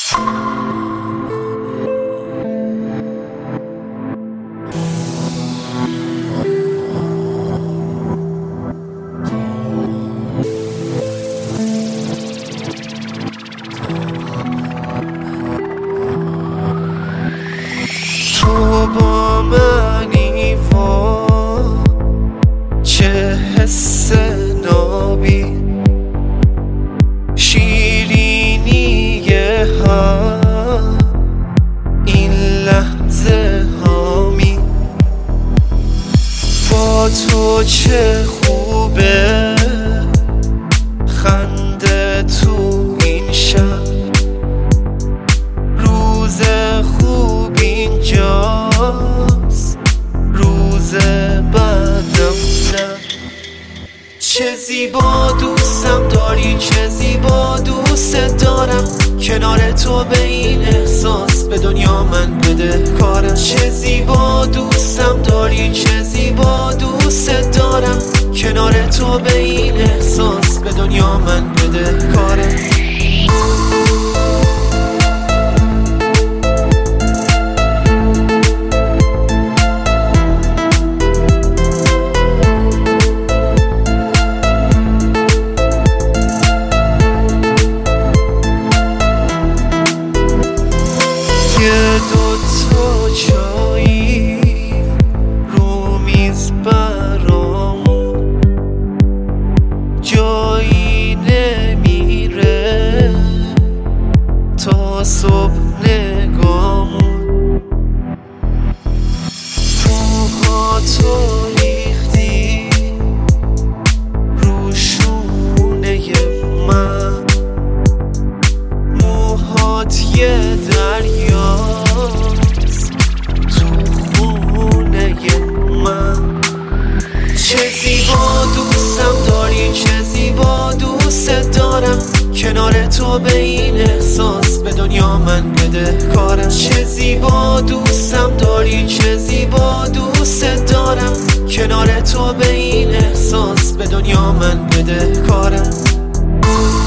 تو با منی وا چه حس نابی شیرینی هم این لحظه هامی با تو چه خوبه خنده تو این شب روز خوب اینجاست روز بعدم نه چه زیبا دوستم داری چه زیبا دوست دارم کنار تو به این احساس به دنیا من بده کارم چه زیبا دوستم داری چه زیبا دوست دارم کنار تو به این احساس به دنیا من بده کارم یه دوتا چایی رو میز برامون جایی نمیره تا صبح نگامون موهاتو ریختی رو شونه من موهات یه دریاست تو خونه من چه زیبا دوستم داری چه زیبا دوست دارم کنار تو به این احساس به دنیا من بده کارم چه زیبا دوستم داری چه زیبا دوست دارم کنار تو به این احساس به دنیا من بده کارم